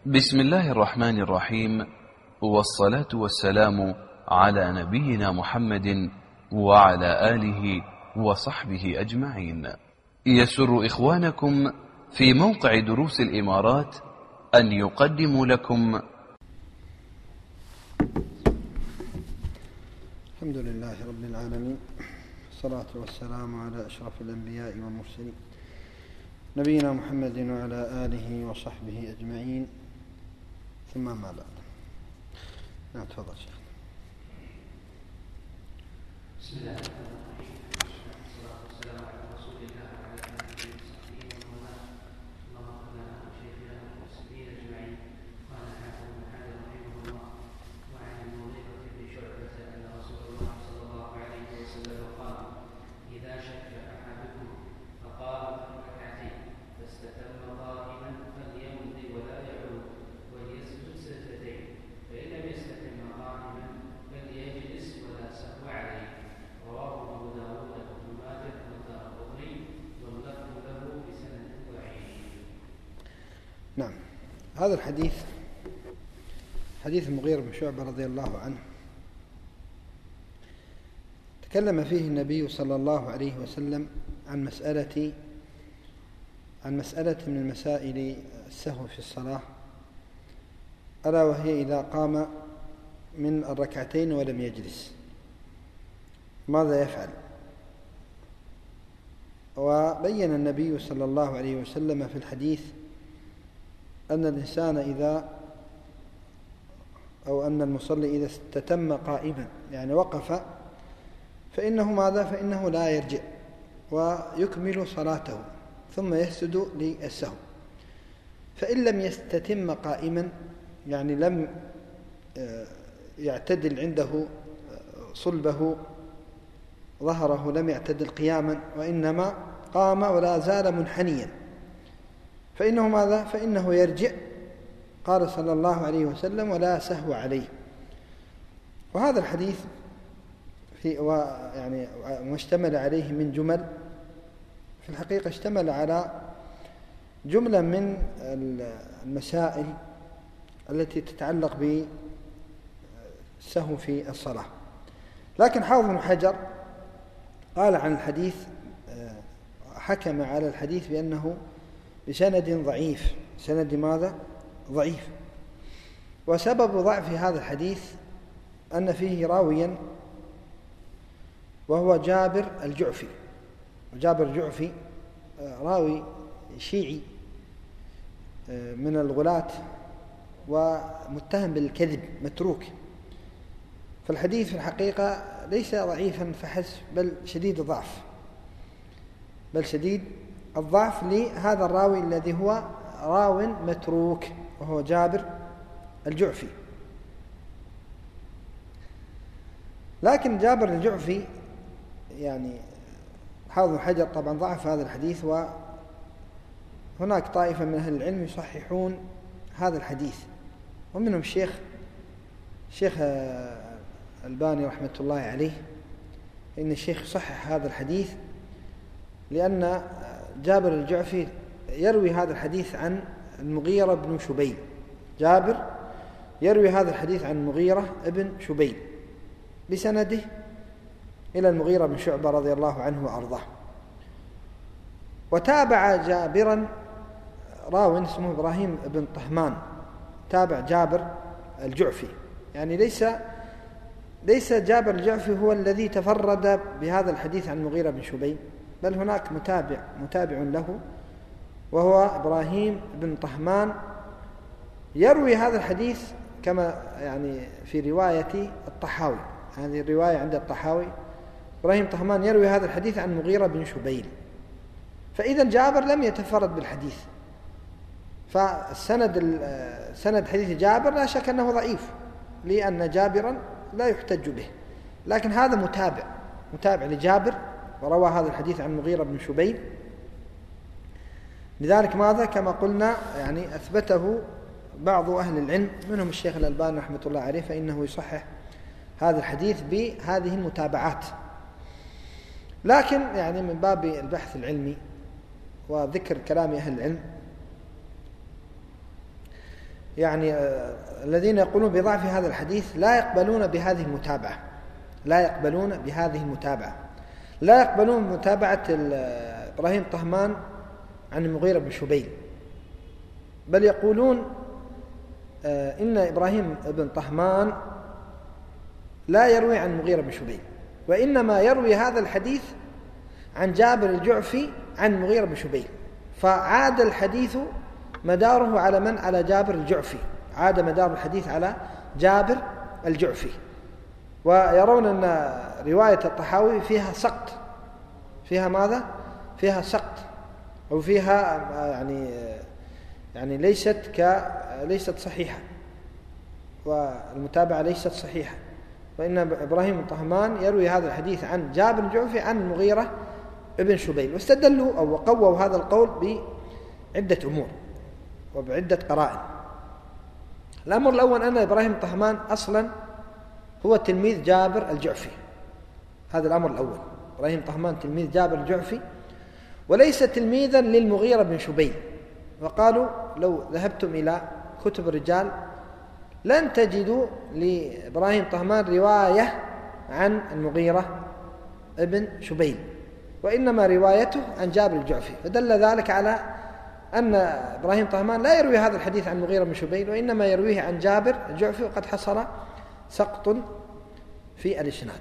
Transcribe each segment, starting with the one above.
بسم الله الرحمن الرحيم، والصلاة والسلام على نبينا محمد وعلى آله وصحبه أجمعين. يسر إخوانكم في موقع دروس الإمارات أن يقدموا لكم الحمد لله رب العالمين، والصلاة والسلام على أشرف الأنبياء والمرسلين نبينا محمد وعلى آله وصحبه أجمعين، ثم ما بعد. نعم، تفضل شيخ. بسم الله الرحمن الرحيم، والصلاة والسلام على رسول الله وعلى آله وصحبه ومن والاه. اللهم صل على شيخنا والمسلمين أجمعين. قال حافظ بن حجر رحمه الله: وعن المغيرة بن شعبة أن رسول الله صلى الله عليه وسلم قال: إذا شك أحدكم فقام ركعتين فاستتم قائما فليمض ولا يعود وليسجد سجدتين، فإن لم يستتم قائما فليجلس ولا سهو عليه. رواه أبو داود وابن ماجه والدارقطني واللفظ له بسند ضعيف. نعم، هذا الحديث حديث المغيرة بن شعبة رضي الله عنه تكلم فيه النبي صلى الله عليه وسلم عن مسألة من المسائل السهو في الصلاة، ألا وهي إذا قام من الركعتين ولم يجلس ماذا يفعل؟ وبين النبي صلى الله عليه وسلم في الحديث أن الإنسان أن المصلي إذا استتم قائما، يعني وقف، فإنه ماذا؟ فإنه لا يرجع ويكمل صلاته ثم يسجد للسهو. فإن لم يستتم قائما، يعني لم يعتدل عنده صلبه ظهره، لم يعتدل قياما وإنما قام ولا زال منحنيا، فإنه ماذا؟ فإنه يرجع. قال صلى الله عليه وسلم: ولا سهو عليه. وهذا الحديث يعني مشتمل عليه من جمل، في الحقيقة اشتمل على جملة من المسائل التي تتعلق بالسهو في الصلاة. لكن حافظ بن حجر قال عن الحديث، حكم على الحديث بأنه بسند ضعيف. سند ماذا؟ ضعيف. وسبب ضعف هذا الحديث أن فيه راويا وهو جابر الجعفي. وجابر الجعفي راوي شيعي من الغلاة ومتهم بالكذب، متروك. فالحديث في الحقيقة ليس ضعيفا فحسب، بل شديد الضعف لهذا الراوي الذي هو راو متروك، وهو جابر الجعفي. لكن جابر الجعفي يعني حافظ حجر طبعا ضعف هذا الحديث، وهناك طائفة من أهل العلم يصححون هذا الحديث، ومنهم الشيخ الباني رحمة الله عليه. إن الشيخ يصحح هذا الحديث لأن جابر الجعفي يروي هذا الحديث عن المغيرة بن شبيل. جابر يروي هذا الحديث عن المغيرة بن شبيل بسنده إلى المغيرة بن شعبة رضي الله عنه وأرضاه. وتابع جابرا راو اسمه إبراهيم بن طهمان، تابع جابر الجعفي. يعني ليس جابر الجعفي هو الذي تفرد بهذا الحديث عن المغيرة بن شبيل، بل هناك متابع له، وهو إبراهيم بن طهمان، يروي هذا الحديث كما يعني في رواية الطحاوي. هذه الرواية عند الطحاوي: إبراهيم طهمان يروي هذا الحديث عن مغيرة بن شبيل. فإذا جابر لم يتفرد بالحديث، سند حديث جابر لا شك أنه ضعيف، لأن جابرا لا يحتج به. لكن هذا متابع لجابر، وروى هذا الحديث عن مغيرة بن شبيل. لذلك ماذا؟ كما قلنا يعني أثبته بعض أهل العلم، منهم الشيخ الألباني رحمة الله عليه، فإنه يصحح هذا الحديث بهذه المتابعات. لكن يعني من باب البحث العلمي وذكر كلام أهل العلم، يعني الذين يقولون بضعف هذا الحديث لا يقبلون بهذه المتابعة، لا يقبلون متابعة إبراهيم طهمان عن المغيرة بن شبيل، بل يقولون إن إبراهيم بن طهمان لا يروي عن المغيرة بن شبيل، وإنما يروي هذا الحديث عن جابر الجعفي عن المغيرة بن شبيل، فعاد الحديث مداره على من؟ على جابر الجعفي، عاد مدار الحديث على جابر الجعفي. ويرون أن رواية الطحاوي فيها سقط، فيها ماذا؟ فيها سقط، أو فيها يعني ليست صحيحة، والمتابعة ليست صحيحة، وإن إبراهيم بن طهمان يروي هذا الحديث عن جابر الجعفي عن المغيرة ابن شبيل، واستدلوا أو وقووا هذا القول بعدة أمور وبعدة قرائن. الأمر الأول أن إبراهيم طهمان أصلا هو تلميذ جابر الجعفي، هذا الأمر الأول. إبراهيم طهمان تلميذ جابر الجعفي وليس تلميذا للمغيرة بن شبيل. وقالوا لو ذهبتم إلى كتب الرجال لن تجدوا لإبراهيم طهمان رواية عن المغيرة ابن شبيل، وإنما روايته عن جابر الجعفي، فدل ذلك على أن إبراهيم طهمان لا يروي هذا الحديث عن المغيرة بن شبيل، وإنما يرويه عن جابر الجعفي، وقد حصل سقط في الإسناد.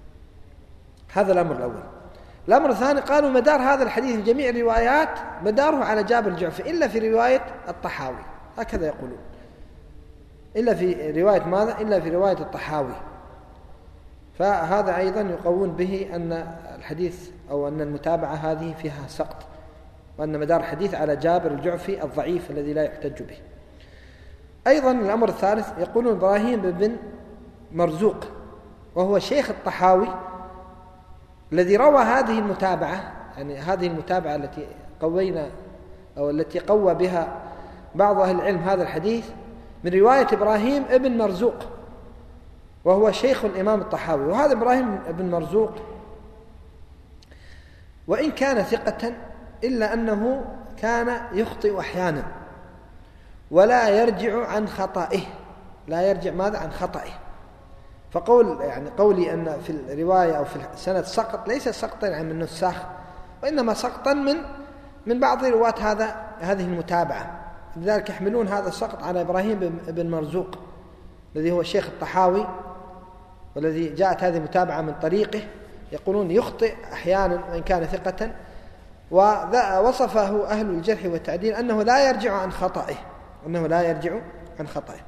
هذا الأمر الأول. الأمر الثاني، قالوا مدار هذا الحديث جميع الروايات مداره على جابر الجعفي إلا في رواية الطحاوي، هكذا يقولون، إلا في رواية ماذا؟ إلا في رواية الطحاوي. فهذا أيضا يقوون به أن الحديث أو أن المتابعة هذه فيها سقط، وأن مدار الحديث على جابر الجعفي الضعيف الذي لا يحتج به. أيضا الأمر الثالث، يقولون إبراهيم بن مرزوق وهو شيخ الطحاوي الذي روى هذه المتابعة، يعني هذه المتابعة التي قوينا أو التي قوى بها بعض أهل العلم هذا الحديث، من رواية إبراهيم بن مرزوق وهو شيخ الإمام الطحاوي. وهذا إبراهيم بن مرزوق وإن كان ثقة إلا أنه كان يخطئ أحيانا ولا يرجع عن خطئه، لا يرجع ماذا؟ عن خطئه. قولي أن في الرواية أو في السند سقط ليس سقطا عن النساخ، وإنما سقطا من بعض رواة هذه المتابعة، لذلك يحملون هذا السقط على إبراهيم بن مرزوق الذي هو شيخ الطحاوي والذي جاءت هذه المتابعة من طريقه. يقولون يخطئ أحيانا وإن كان ثقة، ووصفه أهل الجرح والتعديل أنه لا يرجع عن خطئه،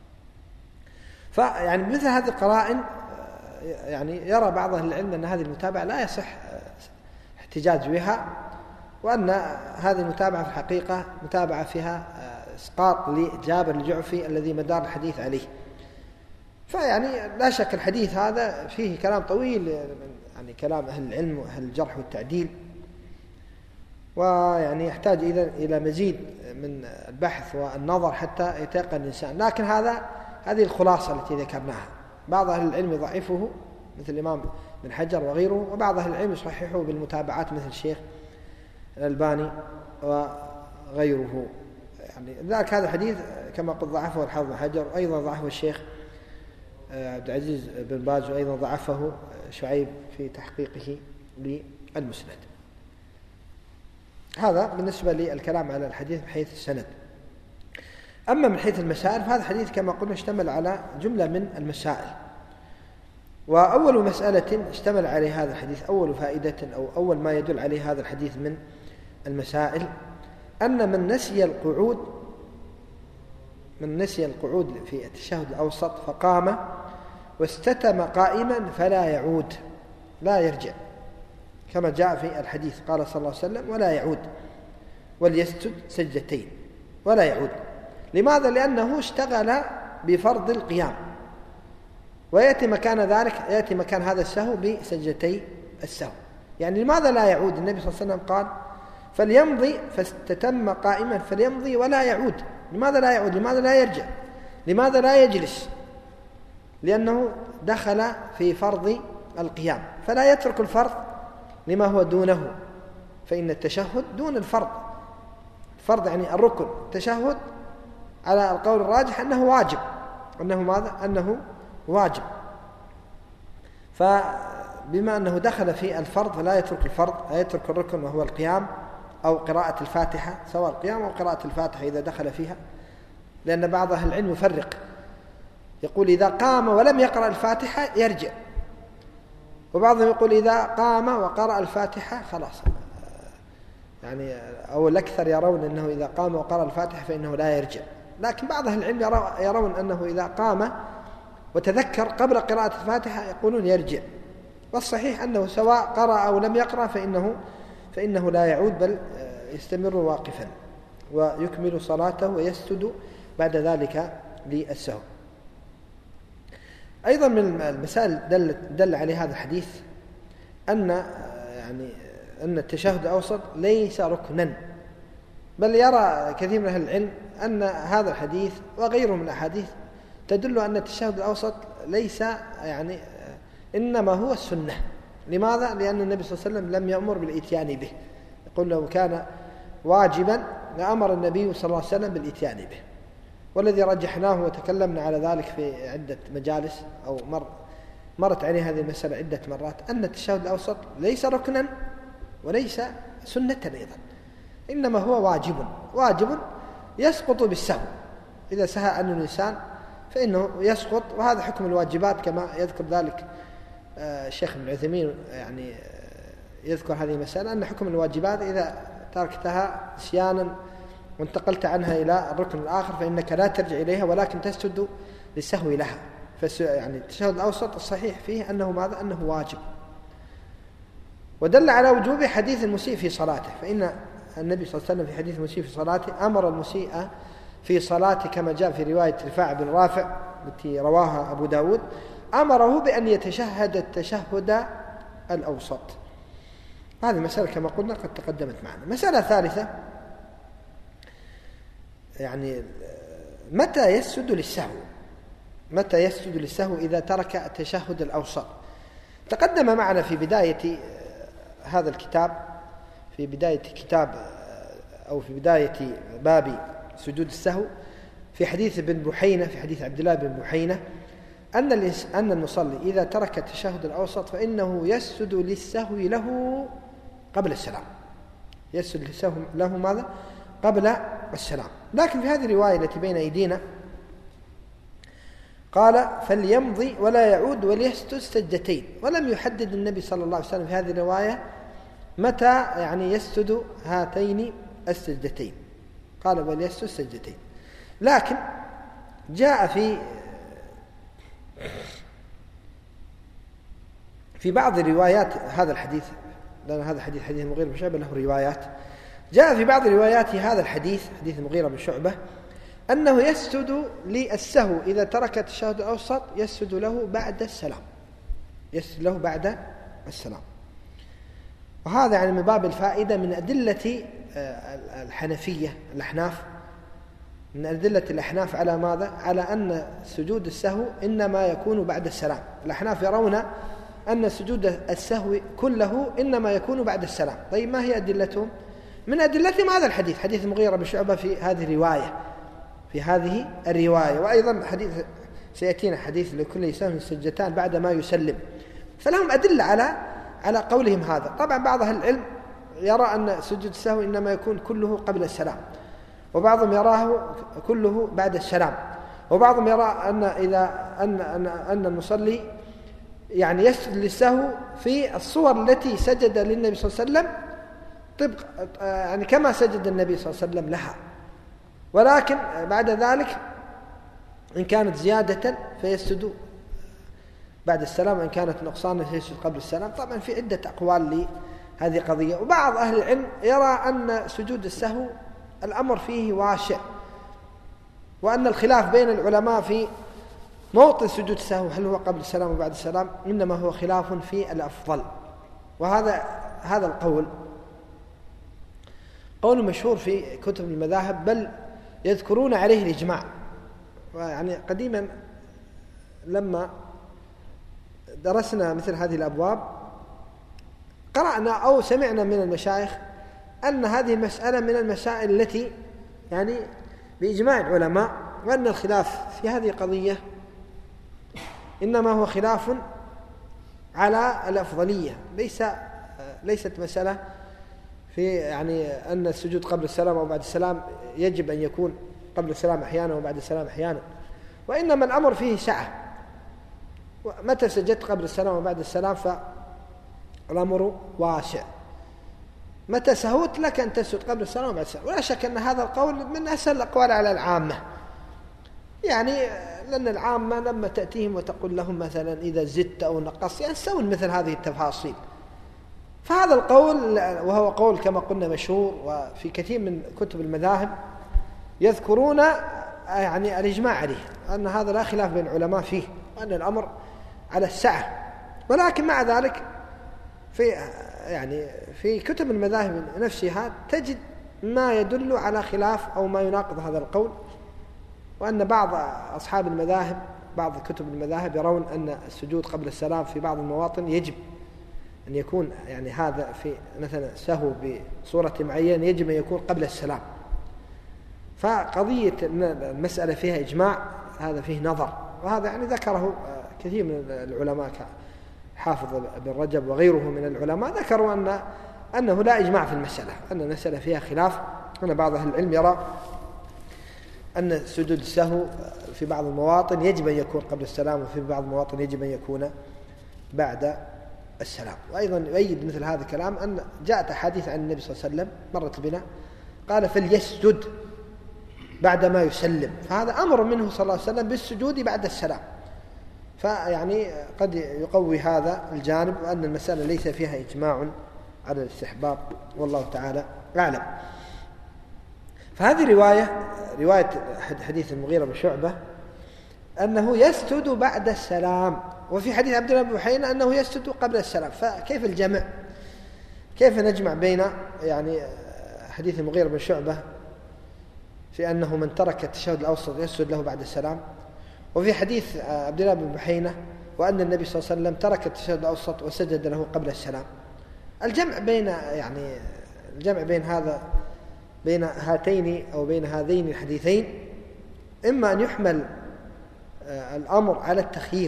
فيعني مثل هذه القرائن يعني يرى بعض أهل العلم أن هذه المتابعة لا يصح احتجاج بها، وأن هذه المتابعة في الحقيقة متابعة فيها إسقاط لجابر الجعفي الذي مدار الحديث عليه. فيعني لا شك الحديث هذا فيه كلام طويل، يعني كلام أهل العلم وأهل الجرح والتعديل، ويعني يحتاج إلى مزيد من البحث والنظر حتى يتيقن الإنسان. لكن هذه الخلاصة التي ذكرناها. بعض أهل العلم يضعفه مثل الإمام بن حجر وغيره، وبعض أهل العلم يصححه بالمتابعات مثل الشيخ الألباني وغيره. يعني ذلك هذا الحديث كما قد ضعفه الحافظ بن حجر، وأيضا ضعفه الشيخ عبد العزيز بن باز، وأيضا ضعفه شعيب في تحقيقه للمسند. هذا بالنسبة للكلام على الحديث من حيث السند. أما من حيث المسائل فهذا الحديث كما قلنا اشتمل على جملة من المسائل. وأول مسألة اشتمل عليه هذا الحديث، أول فائدة أو أول ما يدل عليه هذا الحديث من المسائل، أن من نسي القعود في التشهد الأوسط فقام واستتم قائما فلا يعود، لا يرجع، كما جاء في الحديث قال صلى الله عليه وسلم ولا يعود، وليسجد سجدتين ولا يعود. لماذا؟ لأنه اشتغل بفرض القيام، ويأتي مكان ذلك، يأتي مكان هذا السهو بسجدتي السهو. يعني لماذا لا يعود؟ النبي صلى الله عليه وسلم قال فليمضي، فاستتم قائما فليمضي ولا يعود. لماذا لا يعود؟ لماذا لا يرجع؟ لماذا لا يجلس؟ لأنه دخل في فرض القيام، فلا يترك الفرض لما هو دونه، فإن التشهد دون الفرض. الفرض يعني الركن، التشهد على القول الراجح أنه واجب، أنه ماذا؟ أنه واجب. فبما أنه دخل في الفرض فلا يترك الفرض، لا يترك الركن وهو القيام أو قراءة الفاتحة، سواء القيام أو قراءة الفاتحة إذا دخل فيها، لأن بعض أهل العلم يفرق، يقول إذا قام ولم يقرأ الفاتحة يرجع، وبعضهم يقول إذا قام وقرأ الفاتحة خلاص، يعني أو الأكثر يرون أنه إذا قام وقرأ الفاتحة فإنه لا يرجع. لكن بعض أهل العلم يرون أنه إذا قام وتذكر قبل قراءة الفاتحة يقولون يرجع. والصحيح أنه سواء قرأ أو لم يقرأ فإنه لا يعود، بل يستمر واقفا ويكمل صلاته ويسجد بعد ذلك للسهو. أيضا من المسائل دل عليه هذا الحديث أن التشهد الأوسط ليس ركنا، بل يرى كثير من أهل العلم أن هذا الحديث وغيره من الأحاديث تدل أن التشهد الأوسط ليس إنما هو السنة. لماذا؟ لأن النبي صلى الله عليه وسلم لم يأمر بالإتيان به، يقول لو كان واجبا لأمر النبي صلى الله عليه وسلم بالإتيان به. والذي رجحناه وتكلمنا على ذلك في عدة مجالس أو مرت عليه هذه المسألة عدة مرات، أن التشهد الأوسط ليس ركنا وليس سنة أيضا، إنما هو واجب يسقط بالسهو. إذا سهى عنه الإنسان فإنه يسقط، وهذا حكم الواجبات كما يذكر ذلك الشيخ ابن عثيمين، يعني يذكر هذه المسألة أن حكم الواجبات إذا تركتها نسيانا وانتقلت عنها إلى الركن الآخر فإنك لا ترجع إليها ولكن تسجد للسهو لها. يعني التشهد الأوسط الصحيح فيه أنه ماذا؟ أنه واجب. ودل على وجوب حديث المسيء في صلاته، فإن النبي صلى الله عليه وسلم في حديث المسيء في صلاته أمر المسيء في صلاته كما جاء في رواية رفاعة بن رافع التي رواها أبو داود، أمره بأن يتشهد التشهد الأوسط. هذه المسألة كما قلنا قد تقدمت معنا. مسألة ثالثة، يعني متى يسجد للسهو إذا ترك التشهد الأوسط؟ تقدم معنا في بداية هذا الكتاب، في بداية كتاب أو في بداية باب سجود السهو في حديث ابن بحينة، في حديث عبد الله بن بحينة أن المصلي إذا ترك التشهد الأوسط فإنه يسجد للسهو له قبل السلام، يسجد للسهو له ماذا؟ قبل السلام. لكن في هذه الرواية التي بين أيدينا قال فليمضي ولا يعود وليسجد سجدتين، ولم يحدد النبي صلى الله عليه وسلم في هذه الرواية متى يعني يسجد هاتين السجدتين، قال وليسجد سجدتين. لكن جاء في بعض روايات هذا الحديث، لأن هذا حديث المغيرة بن شعبة له روايات، جاء في بعض روايات هذا الحديث حديث المغيرة بن شعبة أنه يسجد للسهو إذا ترك التشهد الأوسط يسجد له بعد السلام، يسجد له بعد السلام. وهذا يعني من باب الفائدة من أدلة الحنفية الأحناف، من أدلة الأحناف على ماذا؟ على أن سجود السهو إنما يكون بعد السلام. الأحناف يرون أن سجود السهو كله إنما يكون بعد السلام. طيب ما هي أدلتهم؟ من أدلتهم هذا الحديث، حديث المغيرة بن شعبة في هذه الرواية، وأيضا حديث سيأتينا حديث لكل سهو سجدتان بعد ما يسلم، فلهم أدلة على قولهم هذا. طبعا بعض أهل العلم يرى أن سجود السهو إنما يكون كله قبل السلام، وبعضهم يراه كله بعد السلام، وبعضهم يرى أن المصلي يعني يسجد للسهو في الصور التي سجد للنبي صلى الله عليه وسلم طبق يعني كما سجد النبي صلى الله عليه وسلم لها، ولكن بعد ذلك إن كانت زيادة فيسجد بعد السلام، وإن كانت نقصانا فيسجد قبل السلام. طبعا في عدة أقوال لهذه قضية. وبعض أهل العلم يرى أن سجود السهو الأمر فيه واسع، وأن الخلاف بين العلماء في موطن سجود السهو هل هو قبل السلام وبعد السلام إنما هو خلاف في الأفضل. وهذا القول قول مشهور في كتب المذاهب، بل يذكرون عليه الإجماع. ويعني قديما لما درسنا مثل هذه الأبواب قرأنا أو سمعنا من المشايخ أن هذه المسألة من المسائل التي يعني بإجماع العلماء، وأن الخلاف في هذه القضية إنما هو خلاف على الأفضلية، ليست مسألة في يعني أن السجود قبل السلام أو بعد السلام يجب أن يكون قبل السلام أحيانا وبعد السلام أحيانا، وإنما الأمر فيه سعة. متى سجدت قبل السلام وبعد السلام فالأمر واسع. متى سهوت لك أن تسجد قبل السلام وبعد السلام. ولا شك أن هذا القول من أسهل الأقوال على العامة، يعني لأن العامة لما تأتيهم وتقول لهم مثلا إذا زدت أو نقصت ينسون مثل هذه التفاصيل. فهذا القول وهو قول كما قلنا مشهور، وفي كثير من كتب المذاهب يذكرون يعني الإجماع عليه، أن هذا لا خلاف بين العلماء فيه، وأن الأمر على السعة. ولكن مع ذلك في كتب المذاهب نفسها تجد ما يدل على خلاف أو ما يناقض هذا القول، وأن بعض أصحاب المذاهب بعض كتب المذاهب يرون أن السجود قبل السلام في بعض المواطن يجب أن يكون يعني هذا في مثلا سهو بصورة معينة يجب أن يكون قبل السلام. فقضية المسألة فيها إجماع هذا فيه نظر، وهذا يعني ذكره كثير من العلماء كحافظ بن رجب وغيره من العلماء، ذكروا أنه لا إجماع في المسألة، أن المسألة فيها خلاف. أن بعض أهل العلم يرى أن سجود السهو في بعض المواطن يجب أن يكون قبل السلام، وفي بعض المواطن يجب أن يكون بعد السلام. وأيضا يؤيد مثل هذا الكلام أن جاءت أحاديث عن النبي صلى الله عليه وسلم مرت بنا قال فليسجد بعدما يسلم، فهذا أمر منه صلى الله عليه وسلم بالسجود بعد السلام. فيعني قد يقوي هذا الجانب، وأن المسألة ليس فيها إجماع على الاستحباب، والله تعالى أعلم. فهذه رواية حديث المغيرة بن شعبة أنه يسجد بعد السلام، وفي حديث عبد الله بن بحينة أنه يسجد قبل السلام. فكيف الجمع؟ كيف نجمع بين يعني حديث المغيرة بن شعبة في أنه من ترك التشهد الأوسط يسجد له بعد السلام، وفي حديث عبد الله بن بحينة وأن النبي صلى الله عليه وسلم ترك التشهد الأوسط وسجد له قبل السلام؟ الجمع بين هاتين أو بين هذين الحديثين إما أن يحمل الأمر على التخيير،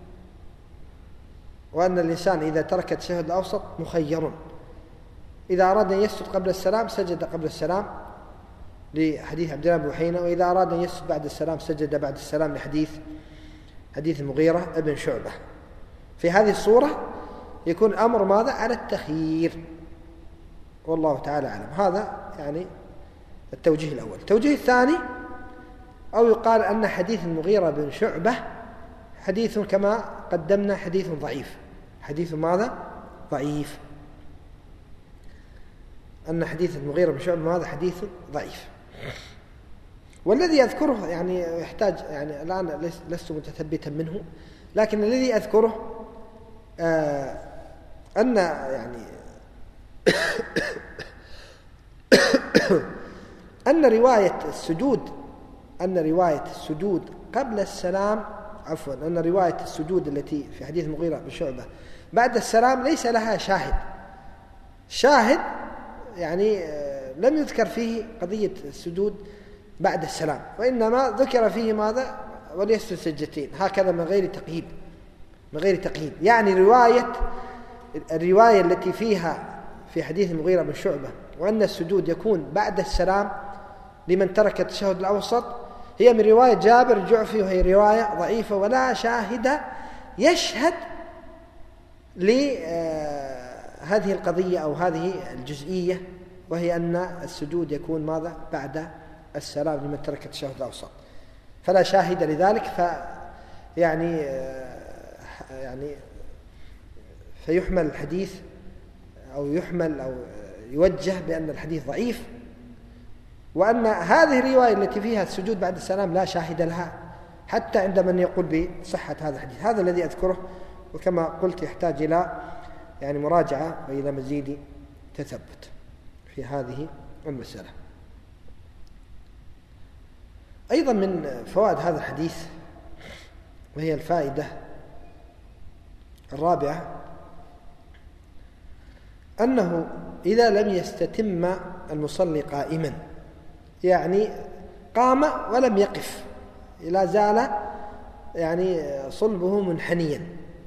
وأن الإنسان إذا ترك التشهد الأوسط مخير، إذا أراد أن يسجد قبل السلام سجد قبل السلام لحديث عبد الله بن بحينة، وإذا أراد أن يسجد بعد السلام سجد بعد السلام لحديث المغيرة ابن شعبة. في هذه الصورة يكون الأمر ماذا؟ على التخيير، والله تعالى أعلم. هذا يعني التوجيه الأول. التوجيه الثاني، أو يقال أن حديث المغيرة بن شعبة حديث كما قدمنا حديث ضعيف. حديث ماذا؟ ضعيف. أن حديث المغيرة بن شعبة هذا حديث ضعيف. والذي أذكره يعني يحتاج يعني الآن لست متثبتا منه، لكن الذي أذكره أن يعني أن رواية السجود قبل السلام، عفوا، أن رواية السجود التي في حديث المغيرة بن شعبة بعد السلام ليس لها شاهد يعني لم يذكر فيه قضية السجود بعد السلام، وإنما ذكر فيه ماذا؟ وليسجد سجدتين، هكذا من غير تقييد. يعني الرواية التي فيها في حديث المغيرة بن شعبة وأن السجود يكون بعد السلام لمن ترك التشهد الأوسط هي من رواية جابر الجعفي، وهي رواية ضعيفة ولا شاهد يشهد لهذه القضية أو هذه الجزئية، وهي أن السجود يكون ماذا؟ بعد السلام لمن ترك التشهد الأوسط، فلا شاهد لذلك. فيحمل الحديث أو يوجه بأن الحديث ضعيف، وأن هذه الرواية التي فيها السجود بعد السلام لا شاهد لها حتى عند من يقول بصحة هذا الحديث. هذا الذي أذكره، وكما قلت يحتاج إلى يعني مراجعة وإلى مزيد تثبت في هذه المسألة. أيضا من فوائد هذا الحديث، وهي الفائدة الرابعة، أنه إذا لم يستتم المصلي قائما، يعني قام ولم يقف، لا زال يعني صلبه منحنيا.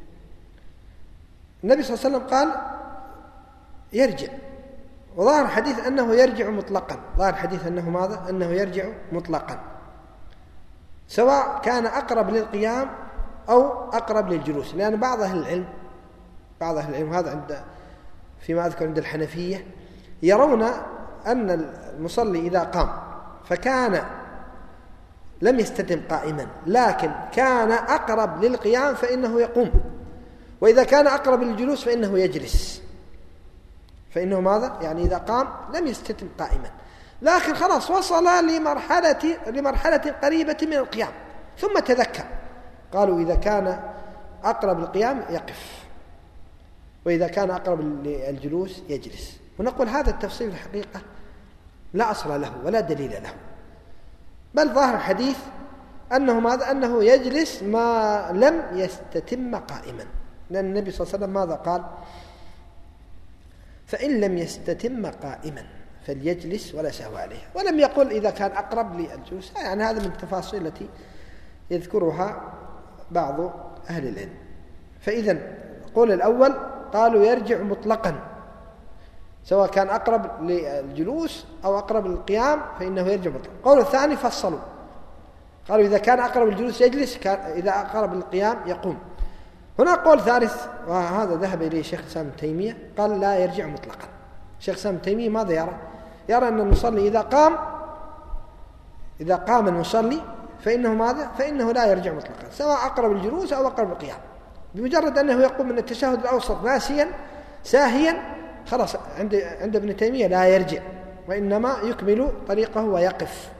النبي صلى الله عليه وسلم قال يرجع، وظاهر الحديث أنه يرجع مطلقا، ظاهر الحديث أنه ماذا؟ أنه يرجع مطلقا، سواء كان أقرب للقيام أو أقرب للجلوس. لأن بعض أهل العلم هذا عند فيما أذكر عند الحنفية يرون أن المصلي إذا قام فكان لم يستتم قائما، لكن كان أقرب للقيام فإنه يقوم، وإذا كان أقرب للجلوس فإنه يجلس. فإنه ماذا؟ يعني إذا قام لم يستتم قائما، لكن خلاص وصل لمرحلة قريبة من القيام، ثم تذكر، قالوا إذا كان أقرب للقيام يقف، وإذا كان أقرب للجلوس يجلس. ونقول هذا التفصيل الحقيقة لا أصل له ولا دليل له، بل ظاهر الحديث أنه ماذا؟ أنه يجلس ما لم يستتم قائما، لأن النبي صلى الله عليه وسلم ماذا قال؟ فإن لم يستتم قائما فليجلس ولا سهو عليه، ولم يقل إذا كان أقرب للجلوس. يعني هذا من التفاصيل التي يذكرها بعض أهل العلم. فإذا القول الأول قالوا يرجع مطلقا، سواء كان أقرب للجلوس أو أقرب للقيام فإنه يرجع مطلقا. القول الثاني فصلوا، قالوا إذا كان أقرب للجلوس يجلس، إذا أقرب للقيام يقوم. هنا قول ثالث، وهذا ذهب إليه شيخ الإسلام ابن تيمية، قال لا يرجع مطلقا. شيخ الإسلام ابن تيمية ماذا يرى؟ يرى أن المصلي إذا قام المصلي فإنه ماذا؟ فإنه لا يرجع مطلقا، سواء أقرب الجلوس أو أقرب القيام، بمجرد أنه يقوم من التشهد الأوسط ناسيا ساهيا، خلاص عند ابن تيمية لا يرجع، وإنما يكمل طريقه ويقف،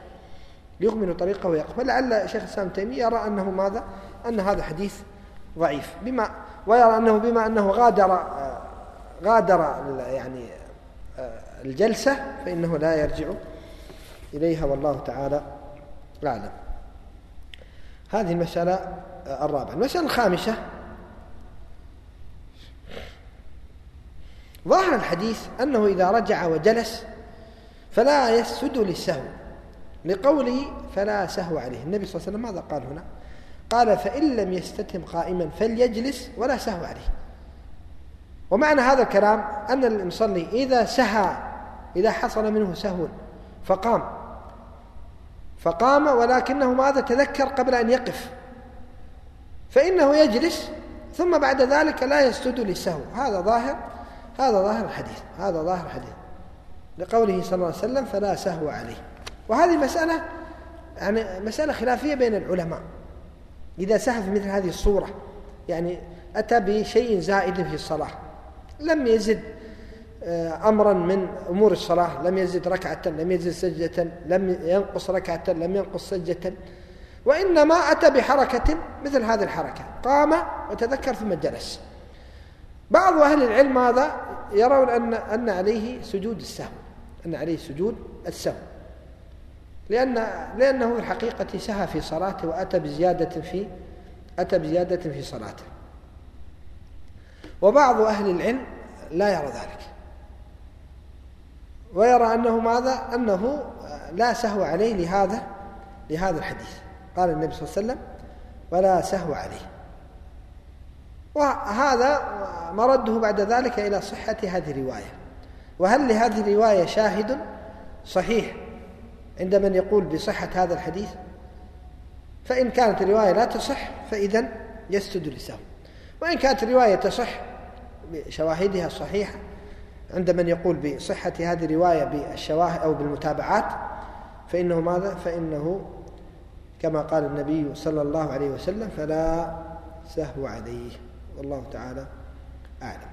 ولعل شيخ الإسلام ابن تيمية يرى أنه ماذا؟ أن هذا حديث ضعيف، ويرى أنه بما أنه غادر يعني الجلسة فإنه لا يرجع إليها، والله تعالى أعلم. هذه المسألة الرابعة. المسألة الخامسة، ظاهر الحديث أنه إذا رجع وجلس فلا يسجد للسهو، لقوله فلا سهو عليه. النبي صلى الله عليه وسلم ماذا قال هنا؟ قال فإن لم يستتم قائما فليجلس ولا سهو عليه. ومعنى هذا الكلام أن المصلي إذا حصل منه سهو فقام ولكنه ماذا؟ تذكر قبل أن يقف، فإنه يجلس، ثم بعد ذلك لا يسجد للسهو. هذا ظاهر الحديث لقوله صلى الله عليه وسلم فلا سهو عليه. وهذه مسألة يعني مسألة خلافية بين العلماء. إذا سهى في مثل هذه الصورة، يعني أتى بشيء زائد في الصلاة، لم يزد أمرا من أمور الصلاة، لم يزد ركعة، لم يزد سجدة، لم ينقص ركعة، لم ينقص سجدة، وإنما أتى بحركة مثل هذه الحركة، قام وتذكر ثم جلس. بعض أهل العلم ماذا؟ يرون أن عليه سجود السهو، لأنه في الحقيقة سهى في صلاته وأتى بزيادة في صلاته. وبعض أهل العلم لا يرى ذلك، ويرى أنه ماذا؟ أنه لا سهو عليه لهذا الحديث، قال النبي صلى الله عليه وسلم ولا سهو عليه. وهذا مرده بعد ذلك إلى صحة هذه الرواية، وهل لهذه الرواية شاهد صحيح عند من يقول بصحة هذا الحديث؟ فإن كانت الرواية لا تصح فإذن يسجد للسهو، وإن كانت الرواية تصح بشواهدها الصحيحة عند من يقول بصحة هذه الرواية بالشواهد أو بالمتابعات فإنه ماذا؟ فإنه كما قال النبي صلى الله عليه وسلم فلا سهو عليه، والله تعالى أعلم.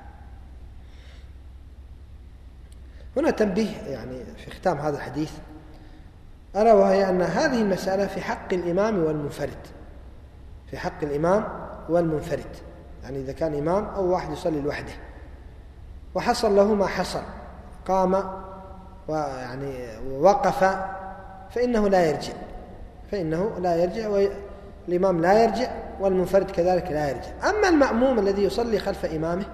هنا تنبيه يعني في ختام هذا الحديث، ألا وهي أن هذه المسألة في حق الإمام والمنفرد، يعني إذا كان إمام أو واحد يصلي لوحده وحصل له ما حصل، قام ويعني ووقف، فإنه لا يرجع، والإمام لا يرجع، والمنفرد كذلك لا يرجع. أما المأموم الذي يصلي خلف إمامه،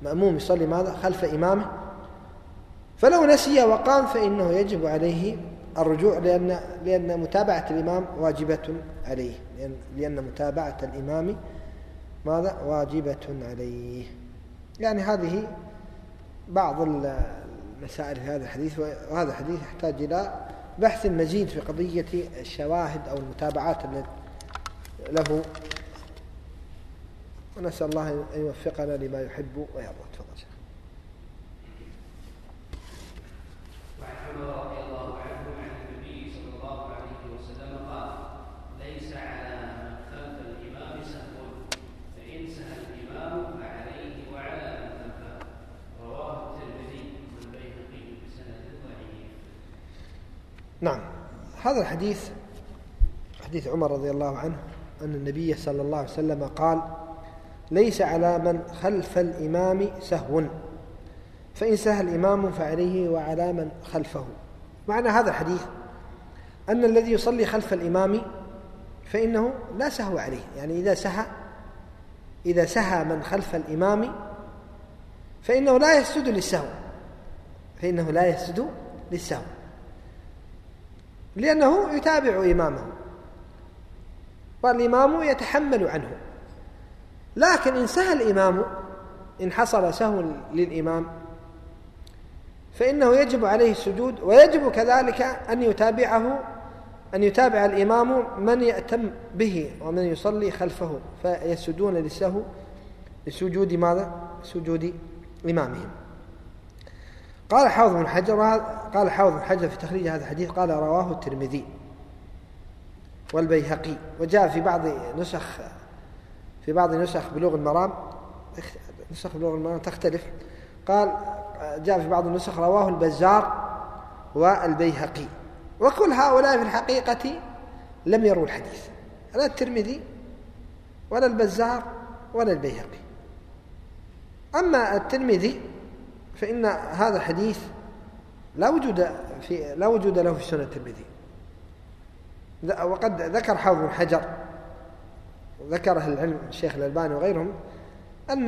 خلف إمامه، فلو نسي وقام فإنه يجب عليه الرجوع لأن متابعة الإمام واجبة عليه، لأن متابعة الإمام ماذا؟ واجبة عليه. يعني هذه بعض المسائل في هذا الحديث، وهذا الحديث يحتاج إلى بحث مزيد في قضية الشواهد أو المتابعات له، ونسأل الله أن يوفقنا لما يحب ويرضى. تفضل. وعن عمر رضي الله عنه عن النبي صلى الله عليه وسلم قال: ليس على من خلف الإمام سهو، فإن سهى الإمام فعليه وعلى من خلفه. رواه الترمذي والبيهقي بسند ضعيف. نعم، هذا الحديث حديث عمر رضي الله عنه أن النبي صلى الله عليه وسلم قال: ليس على من خلف الإمام سهو، فإن سهى الإمام فعليه وعلى من خلفه. معنى هذا الحديث أن الذي يصلي خلف الإمام فإنه لا سهو عليه، يعني إذا سهى من خلف الإمام فإنه لا يسجد للسهو، لأنه يتابع إمامه والإمام يتحمل عنه. لكن إن سهى الإمام، إن حصل سهو للإمام، فإنه يجب عليه السجود، ويجب كذلك أن يتابع الإمام من يأتم به ومن يصلي خلفه، فيسجدون للسهو لسجود ماذا؟ سجود إمامهم. قال حافظ بن حجر في تخريج هذا الحديث قال: رواه الترمذي والبيهقي. وجاء في بعض نسخ بلوغ المرام، نسخ بلوغ المرام تختلف، قال جاء في بعض النسخ رواه البزار والبيهقي. وكل هؤلاء في الحقيقة لم يروا الحديث، لا الترمذي ولا البزار ولا البيهقي. أما الترمذي فإن هذا الحديث لا وجود له في سنن الترمذي، وقد ذكر حافظ بن حجر وذكر أهل العلم الشيخ الألباني وغيرهم أن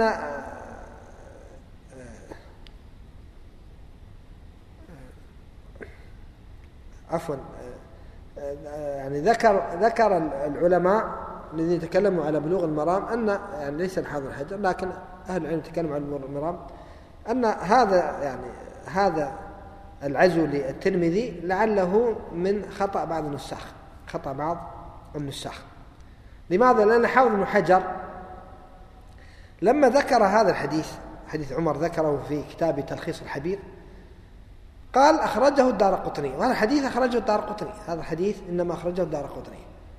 يعني ذكر العلماء الذين تكلموا على بلوغ المرام أن، يعني ليس حافظ بن حجر لكن أهل العلم تكلموا على بلوغ المرام، أن هذا العزو للترمذي لعله من خطأ بعض النساخ. لماذا؟ لأن حافظ بن حجر لما ذكر هذا الحديث، حديث عمر، ذكره في كتاب تلخيص الحبير، قال أخرجه الدارقطني، وهذا الحديث أخرجه الدارقطني، هذا الحديث إنما أخرجه الدارقطني.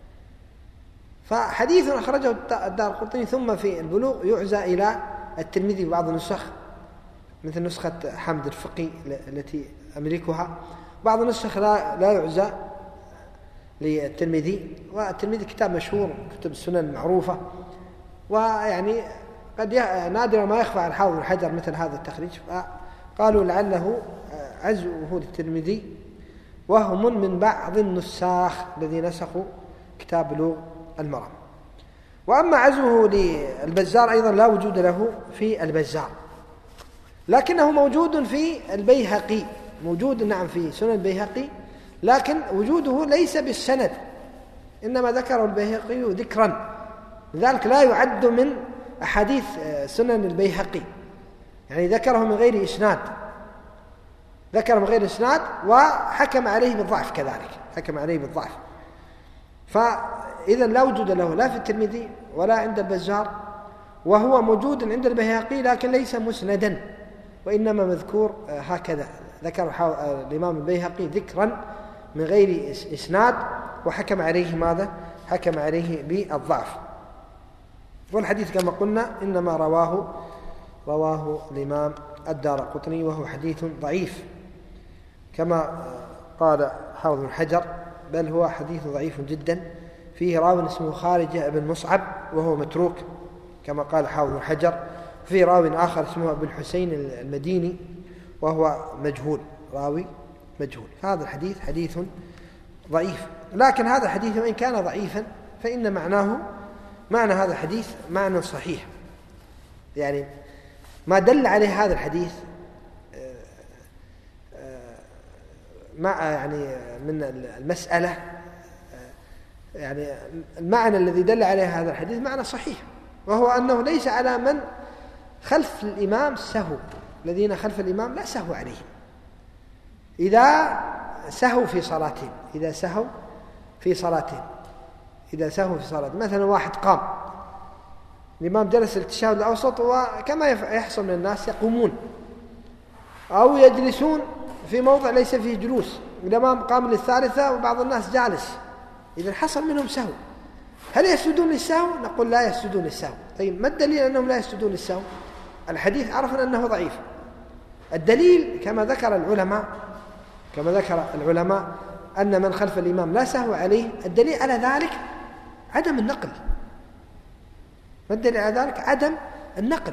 فحديث أخرجه الدارقطني ثم في البلوغ يعزى إلى الترمذي في بعض النسخ، مثل نسخة حامد الفقي التي أملكها، بعض النسخ لا يعزى للترمذي. والترمذي كتاب مشهور، كتب السنن المعروفة، ويعني قد نادر ما يخفى على حافظ بن حجر مثل هذا التخريج، فقالوا لعله عزوه للترمذي وهم من بعض النساخ الذين نسخوا كتاب بلوغ المرام. وأما عزوه للبزار أيضا لا وجود له في البزار، لكنه موجود في البيهقي، موجود نعم في سنن البيهقي، لكن وجوده ليس بالسند، إنما ذكره البيهقي ذكرا، لذلك لا يعد من أحاديث سنن البيهقي، يعني ذكره من غير إسناد، وحكم عليه بالضعف كذلك، فإذا لا وجود له لا في الترمذي ولا عند البزار، وهو موجود عند البيهقي لكن ليس مسندا، وإنما مذكور هكذا، ذكر الإمام البيهقي ذكرا من غير إسناد، وحكم عليه ماذا؟ حكم عليه بالضعف. والحديث كما قلنا إنما رواه الإمام الدارقطني، وهو حديث ضعيف كما قال حافظ بن حجر، بل هو حديث ضعيف جدا، فيه راوي اسمه خارجة بن مصعب وهو متروك كما قال حافظ بن حجر، وفيه راوي آخر اسمه أبو الحسين المديني وهو راوي مجهول. هذا الحديث حديث ضعيف، لكن هذا الحديث وإن كان ضعيفا فإن معنى هذا الحديث معنى صحيح، يعني ما دل عليه هذا الحديث يعني من المسألة يعني المعنى الذي دل عليه هذا الحديث معنى صحيح، وهو أنه ليس على من خلف الإمام سهو، الذين خلف الإمام لا سهو عليهم إذا سهوا في صلاتهم، إذا سهوا في صلاتهم مثلا واحد قام، الإمام جلس التشهد الأوسط، وكما يحصل من الناس يقومون أو يجلسون في موضع ليس فيه جلوس، الإمام قام للثالثة وبعض الناس جالس، إذا حصل منهم سهو، هل يسجدون للسهو؟ نقول لا يسجدون للسهو. طيب ما الدليل أنهم لا يسجدون للسهو؟ الحديث عرفنا أنه ضعيف. الدليل كما ذكر العلماء أن من خلف الإمام لا سهو عليه، الدليل على ذلك عدم النقل. ما الدليل على ذلك؟ عدم النقل.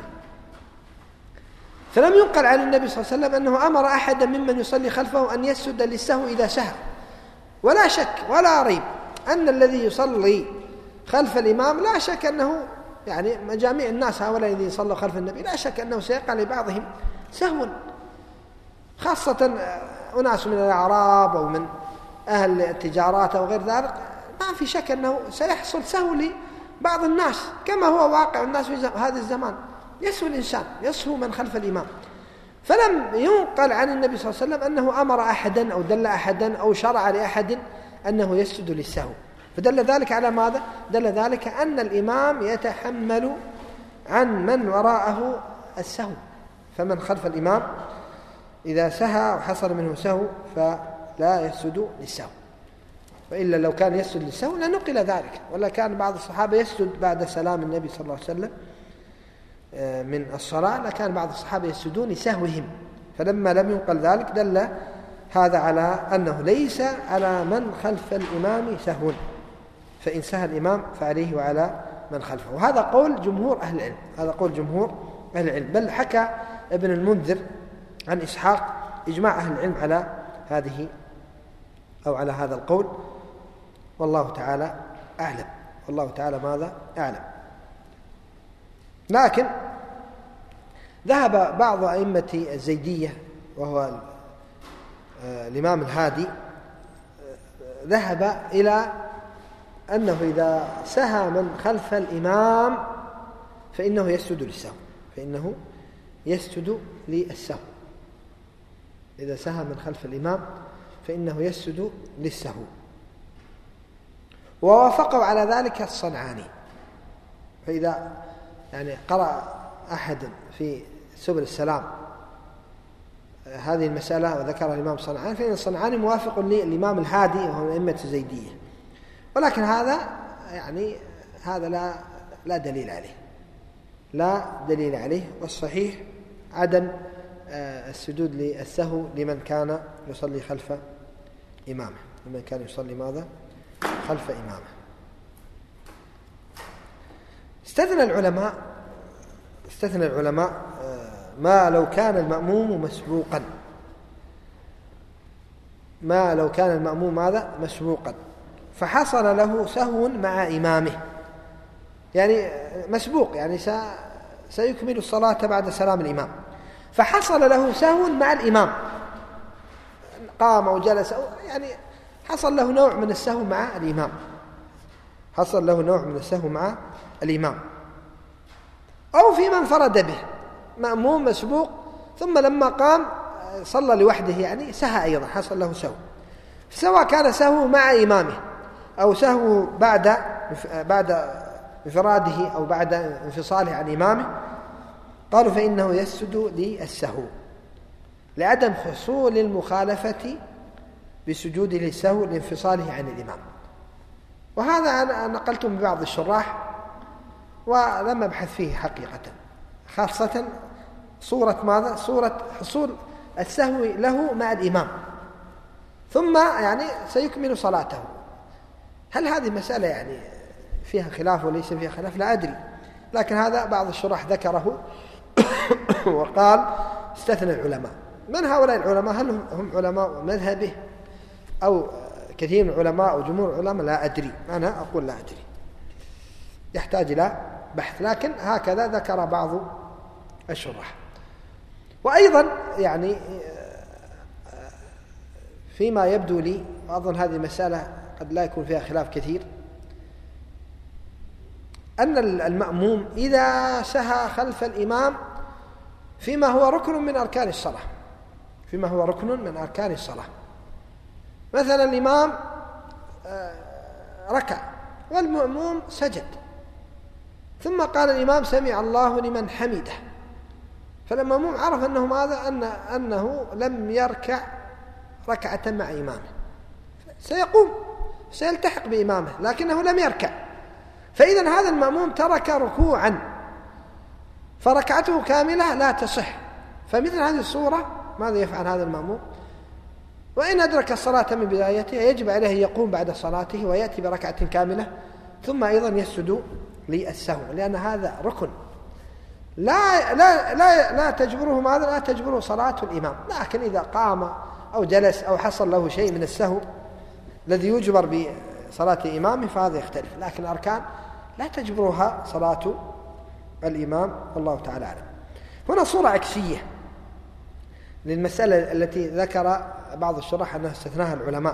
فلم ينقل عن النبي صلى الله عليه وسلم أنه أمر أحدا ممن يصلي خلفه أن يسجد للسهو إذا سهى، ولا شك ولا ريب أن الذي يصلي خلف الإمام لا شك أنه يعني جميع الناس هؤلاء الذين صلوا خلف النبي لا شك أنه سيقع لبعضهم سهوا، خاصة أناس من الأعراب أو من أهل التجارات أو غير ذلك، ما في شك أنه سيحصل سهو لبعض الناس كما هو واقع الناس في هذا الزمان، يسهو الإنسان، يسهو من خلف الإمام. فلم ينقل عن النبي صلى الله عليه وسلم أنه أمر أحدا أو دل أحدا أو شرع لأحد أنه يسجد للسهو. فدل ذلك على ماذا؟ دل ذلك أن الإمام يتحمل عن من وراءه السهو، فمن خلف الإمام إذا سهى وحصل منه سهو فلا يسجد للسهو، وإلا لو كان يسجد للسهو لنقل ذلك، ولا كان بعض الصحابة يسجد بعد سلام النبي صلى الله عليه وسلم من الصلاة، لكان بعض الصحابة يسجدون لسهوهم، فلما لم ينقل ذلك دل هذا على أنه ليس على من خلف الإمام سهو، فإن سهى الإمام فعليه وعلى من خلفه. وهذا قول جمهور أهل العلم، بل حكى ابن المنذر عن إسحاق إجماع أهل العلم على هذه أو على هذا القول، والله تعالى أعلم. والله تعالى ماذا أعلم. لكن ذهب بعض أئمة الزيدية وهو الإمام الهادي، ذهب إلى أنه إذا سهى من خلف الإمام فإنه يسجد للسهو، إذا سهى من خلف الإمام فإنه يسجد للسهو. ووافقوا على ذلك الصنعاني، فإذا يعني قرأ أحد في سبل السلام هذه المسألة وذكرها الإمام الصنعاني، فإن الصنعاني موافق للإمام الهادي وهو من أئمة الزيدية، ولكن هذا يعني هذا لا دليل عليه، والصحيح عدم السجود للسهو لمن كان يصلي خلف إمامه، ماذا؟ خلف إمامه. استثنى العلماء ما لو كان المأموم مسبوقا، فحصل له سهو مع إمامه، يعني مسبوق يعني سيكمل الصلاة بعد سلام الإمام، فحصل له سهو مع الإمام، قام وجلس يعني حصل له نوع من السهو مع الإمام، أو في من فرد به مأموم مسبوق ثم لما قام صلى لوحده يعني سهى أيضا، حصل له سهو، سواء كان سهو مع إمامه أو سهو بعد انفراده أو بعد انفصاله عن إمامه، قالوا فإنه يسجد للسهو لعدم حصول المخالفة بسجوده للسهو لانفصاله عن الإمام. وهذا أنا نقلته من بعض الشراح ولم أبحث فيه حقيقة، خاصة صورة حصول السهو له مع الإمام ثم يعني سيكمل صلاته. هل هذه مسألة يعني فيها خلاف وليس فيها خلاف؟ لا أدري، لكن هذا بعض الشراح ذكره وقال استثنى العلماء. من هؤلاء العلماء؟ هل هم علماء مذهبه أو كثير من العلماء أو جمهور العلماء؟ لا أدري، أنا أقول لا أدري، يحتاج إلى بحث، لكن هكذا ذكر بعض الشراح. وأيضا يعني فيما يبدو لي، وأظن هذه المسألة قد لا يكون فيها خلاف كثير، أن المأموم إذا سهى خلف الإمام فيما هو ركن من أركان الصلاة، فيما هو ركن من أركان الصلاة، مثلا الإمام ركع والمأموم سجد، ثم قال الإمام سمع الله لمن حمده، فالمأموم عرف أنه ماذا؟ أنه لم يركع ركعة مع إمامه، سيقوم سيلتحق بإمامه لكنه لم يركع، فإذا هذا المأموم ترك ركوعا فركعته كاملة لا تصح. فمثل هذه الصورة ماذا يفعل هذا المأموم؟ وإن أدرك الصلاة من بدايتها يجب عليه يقوم بعد صلاته ويأتي بركعة كاملة، ثم أيضا يسجد للسهو، لأن هذا ركن لا تجبره ماذا؟ لا تجبره صلاة الإمام. لكن إذا قام أو جلس أو حصل له شيء من السهو الذي يجبر بصلاة إمامه فهذا يختلف، لكن الأركان لا تجبرها صلاة الإمام، والله تعالى أعلم. هنا صورة عكسية للمسألة التي ذكر بعض الشراح أنها استثناها العلماء،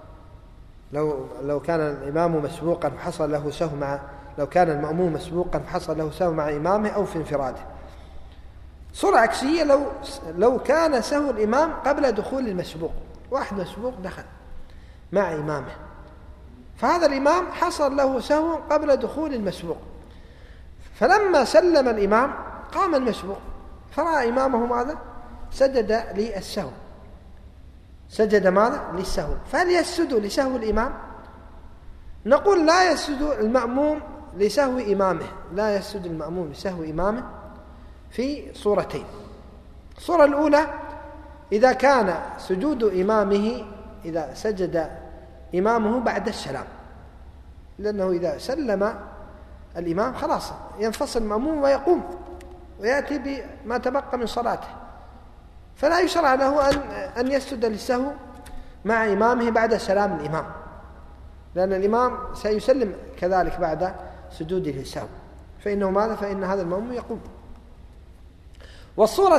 لو كان الإمام مسبوقا فحصل له سهو لو كان المأموم مسبوقا فحصل له سهو مع إمامه أو في انفراده. صورة عكسية لو كان سهو الإمام قبل دخول المسبوق، واحد مسبوق دخل مع إمامه، فهذا الإمام حصل له سهو قبل دخول المسبوق، فلما سلم الإمام قام المسبوق فرأى إمامه ماذا؟ سجد للسهو، سجد ماذا؟ للسهو، فهل يسجد لسهو الإمام؟ نقول لا يسجد المأموم لسهو إمامه، لا يسجد المأموم لسهو إمامه في صورتين. الصورة الأولى إذا كان سجود إمامه، إذا سجد إمامه بعد السلام، لأنه إذا سلم الإمام خلاص ينفصل المأموم ويقوم ويأتي بما تبقى من صلاته، فلا يشرع له أن يسجد للسهو مع إمامه بعد سلام الإمام، لأن الإمام سيسلم كذلك بعد سجوده للسهو، فإنه ماذا؟ فإن هذا المأموم يقوم. والصورة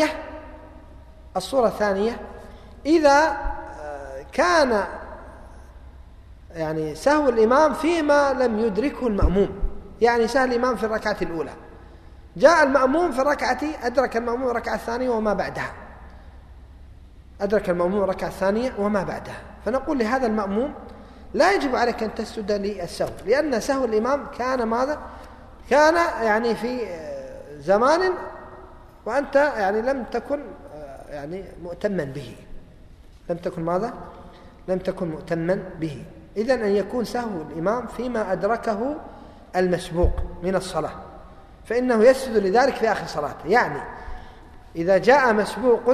الثانية إذا كان يعني سهو الإمام فيما لم يدركه المأموم، يعني سهو الإمام في الركعة الأولى، جاء المأموم في الركعة، أدرك المأموم الركعة الثانية وما بعدها، أدرك المأموم الركعة الثانية وما بعدها، فنقول لهذا المأموم لا يجب عليك أن تسجد للسهو، لأن سهو الإمام كان ماذا؟ كان يعني في زمان وأنت يعني لم تكن يعني مؤتما به، لم تكن ماذا؟ لم تكن مؤتما به. إذن أن يكون سهو الإمام فيما أدركه المسبوق من الصلاة، فإنه يسجد لذلك في آخر صلاته. يعني إذا جاء مسبوق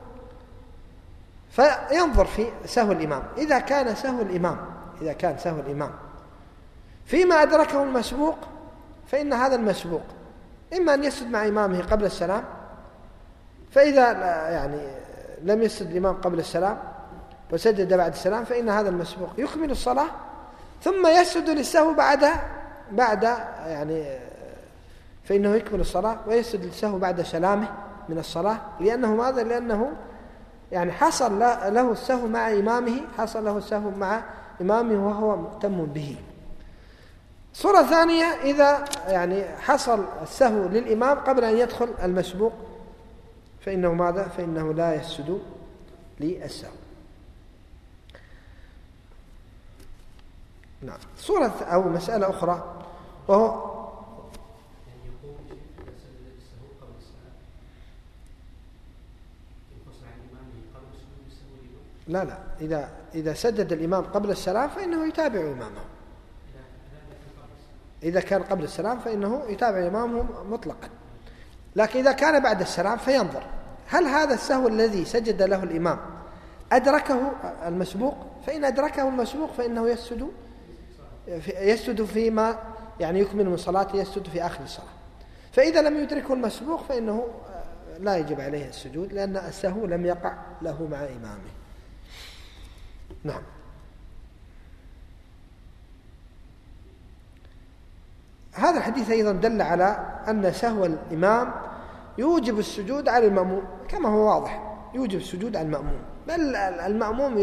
فينظر في سهو الإمام، إذا كان سهو الإمام فيما أدركه المسبوق فإن هذا المسبوق إما أن يسجد مع إمامه قبل السلام، فإذا يعني لم يسجد الإمام قبل السلام وسجد بعد السلام فإن هذا المسبوق يكمل الصلاة، ثم يسجد للسهو بعد يعني فإنه يكمل الصلاة ويسجد للسهو بعد سلامه من الصلاة، لأنه ماذا؟ لأنه يعني حصل له السهو مع إمامه، حصل له السهو مع إمامه وهو مؤتم به. صورة ثانية إذا يعني حصل السهو للإمام قبل أن يدخل المسبوق فإنه ماذا؟ فإنه لا يسجد للسهو. نعم. صورة أو مسألة أخرى وهو لا إذا سجد الإمام قبل السلام فإنه يتابع إمامه، إذا كان قبل السلام فإنه يتابع إمامه مطلقا، لكن إذا كان بعد السلام فينظر هل هذا السهو الذي سجد له الإمام أدركه المسبوق، فإن أدركه المسبوق فإنه يسجد فيما يعني يكمل من صلاته، يسجد في آخر الصلاة. فإذا لم يدركه المسبوق فإنه لا يجب عليه السجود، لأن السهو لم يقع له مع إمامه. نعم. هذا الحديث أيضا دل على أن سهو الإمام يوجب السجود على المأموم، كما هو واضح يوجب السجود على المأموم، بل المأموم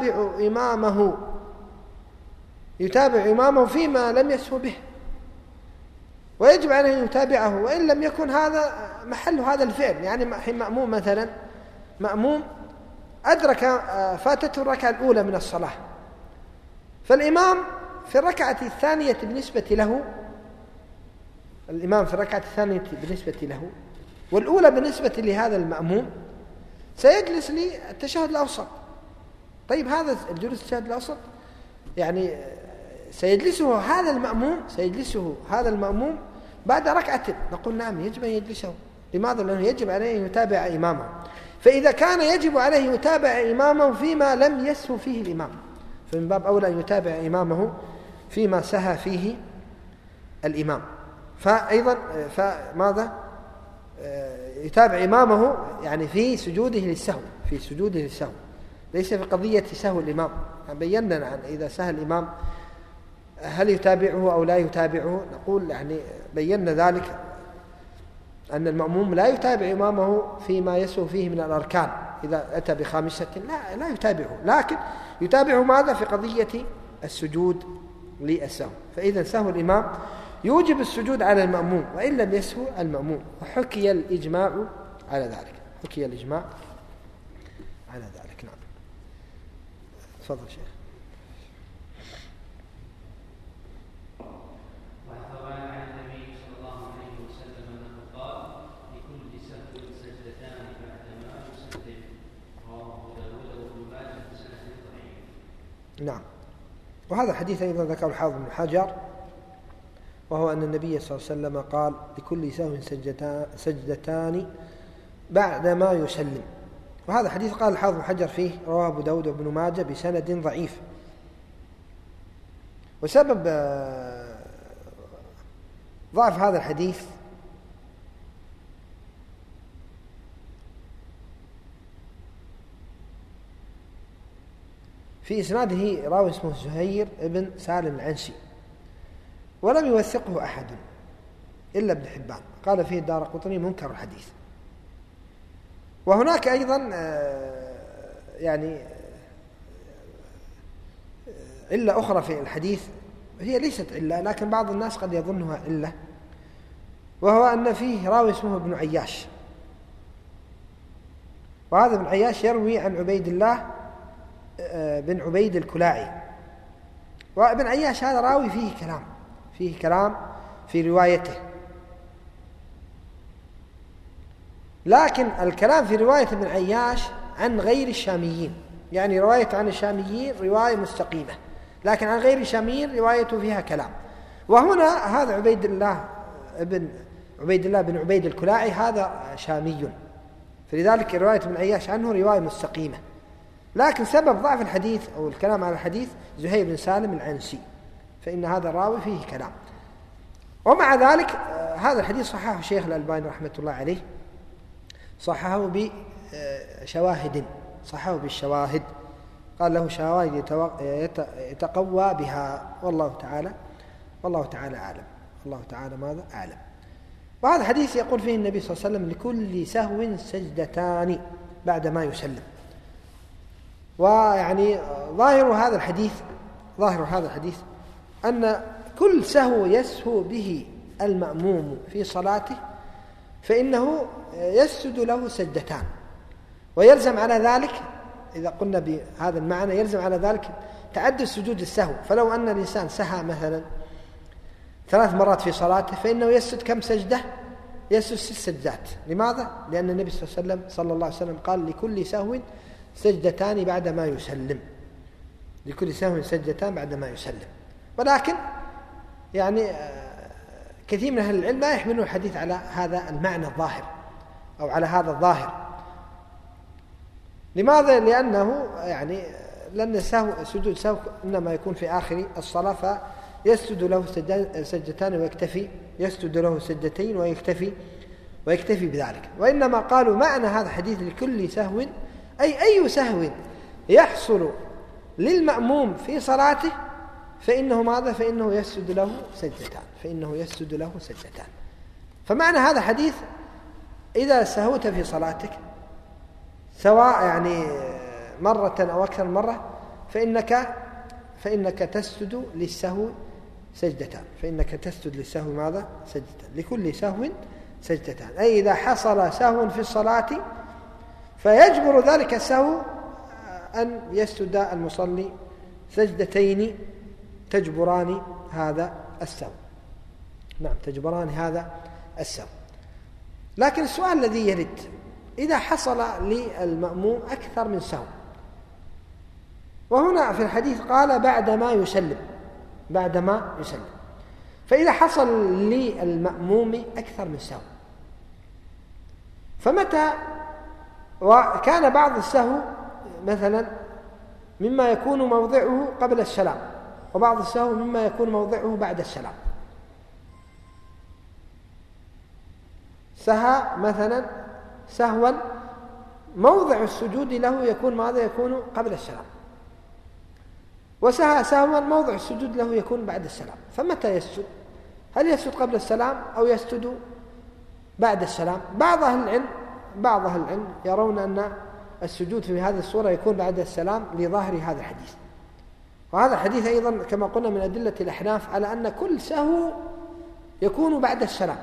يتابع إمامه فيما لم يسهو به، ويجب عليه أن يتابعه، وإن لم يكن هذا محل هذا الفعل. يعني حين مأموم مثلا، مأموم أدرك فاتته الركعة الأولى من الصلاة، فالإمام في الركعة الثانية بالنسبة له والأولى بالنسبة لهذا المأموم سيجلس للتشهد الأوسط. طيب هذا الجلوس التشهد الأوسط يعني سيجلسه هذا المأموم بعد ركعة، نقول نعم يجب أن يجلسه. لماذا؟ لأنه يجب عليه أن يتابع إمامه. فإذا كان يجب عليه يتابع إمامه فيما لم يسهو فيه الإمام، فمن باب أولى أن يتابع إمامه فيما سهى فيه الإمام. فأيضا فماذا يتابع إمامه يعني في سجوده للسهو، ليس في قضية سهو الإمام. بينا عن إذا سهى الإمام هل يتابعه أو لا يتابعه. نقول يعني بينا ذلك أن المأموم لا يتابع إمامه فيما يسهو فيه من الأركان. إذا أتى بخامسة لا يتابعه، لكن يتابعه ماذا؟ في قضية السجود للسهو. فإذا سهو الإمام يوجب السجود على المأموم وإن لم يسهو المأموم، وحكي الإجماع على ذلك. نعم. تفضل شيخ. وثبت عن النبي صلى الله عليه وسلم أنه قال: لكل سهو سجدتان بعدما يسلم. رواه أبو داود وابن ماجه بسند ضعيف. نعم. وهذا حديث أيضا ذكره الحافظ بن حجر، وهو أن النبي صلى الله عليه وسلم قال: لكل سهو سجدتان بعدما يسلم. وهذا حديث قال الحافظ بن حجر فيه رواه أبو داود وابن ماجه بسند ضعيف. وسبب ضعف هذا الحديث في إسناده راوي اسمه زهير بن سالم العنسي، ولم يوثقه أحد إلا ابن حبان، قال فيه الدارقطني منكر الحديث. وهناك أيضا يعني علة أخرى في الحديث، هي ليست علة لكن بعض الناس قد يظنها علة، وهو أن فيه راوي اسمه ابن عياش، وهذا ابن عياش يروي عن عبيد الله بن عبيد الكلاعي. وابن عياش هذا راوي فيه كلام في روايته، لكن الكلام في رواية ابن عياش عن غير الشاميين، يعني روايته عن الشاميين رواية مستقيمة، لكن عن غير الشاميين روايته فيها كلام. وهنا هذا عبيد الله بن عبيد الكلاعي هذا شامي، فلذلك رواية ابن عياش عنه رواية مستقيمة. لكن سبب ضعف الحديث أو الكلام على الحديث زهير بن سالم العنسي، فإن هذا الراوي فيه كلام. ومع ذلك هذا الحديث صححه الشيخ الألباني رحمة الله عليه، صححه بالشواهد، قال له شواهد يتقوى بها، والله تعالى أعلم. وهذا الحديث يقول فيه النبي صلى الله عليه وسلم: لكل سهو سجدتان بعد ما يسلم. ويعني ظاهر هذا الحديث أن كل سهو يسهو به المأموم في صلاته فإنه يسجد له سجدتان، ويلزم على ذلك إذا قلنا بهذا المعنى يلزم على ذلك تعدد سجود السهو. فلو أن الإنسان سهى مثلا 3 مرات في صلاته فإنه يسجد كم سجدة؟ يسجد 6 سجدات. لماذا؟ لأن النبي صلى الله عليه وسلم قال: لكل سهو سجدتان بعد ما يسلم. ولكن يعني كثير من أهل العلم لا يحملون الحديث على هذا المعنى الظاهر أو على هذا الظاهر. لماذا؟ لأن سجود السهو إنما يكون في آخر الصلاة، فيسجد له سجدتان ويكتفي، يسجد له سجدتين ويكتفي بذلك. وإنما قالوا معنى هذا الحديث لكل سهو أي سهو يحصل للمأموم في صلاته فإنه يسجد له سجدتان. فمعنى هذا الحديث إذا سهوت في صلاتك سواء يعني مرة أو أكثر من مرة فإنك تسجد للسهو سجدتان. فإنك تسجد للسهو ماذا؟ سجدتان. لكل سهو سجدتان، أي إذا حصل سهو في الصلاة فيجبر ذلك السهو أن يسجد المصلي سجدتين تجبران هذا السهو. نعم، تجبران هذا السهو. لكن السؤال الذي يرد: إذا حصل للمأموم أكثر من سهو، وهنا في الحديث قال بعدما يسلم، فإذا حصل للمأموم أكثر من سهو، فمتى وكان بعض السهو مثلا مما يكون موضعه قبل السلام، وبعض السهو مما يكون موضعه بعد السلام. سهى مثلا سهوا موضع السجود له يكون ماذا؟ يكون قبل السلام. وسهى سهوا موضع السجود له يكون بعد السلام، فمتى يسجد؟ هل يسجد قبل السلام أو يسجد بعد السلام؟ بعض أهل العلم يرون أن السجود في هذه الصورة يكون بعد السلام لظاهر هذا الحديث. وهذا الحديث أيضا كما قلنا من أدلة الأحناف على أن كل سهو يكون بعد السلام،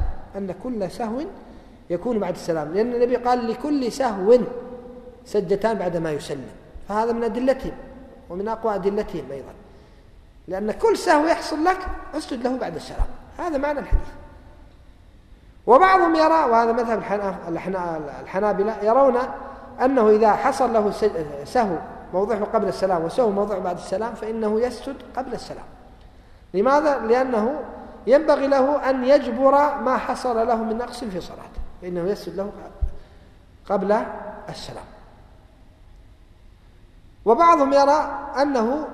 لأن النبي قال لكل سهو سجدتان بعد ما يسلم، فهذا من أدلتهم ومن أقوى أدلتهم أيضا، لأن كل سهو يحصل لك اسجد له بعد السلام، هذا معنى الحديث. وبعضهم يرى، وهذا مذهب الحنابلة، يرون أنه إذا حصل له سهو موضعه قبل السلام وسهو موضعه بعد السلام فإنه يسجد قبل السلام. لماذا؟ لأنه ينبغي له أن يجبر ما حصل له من نقص في صلاته، فإنه يسجد له قبل السلام. وبعضهم يرى أنه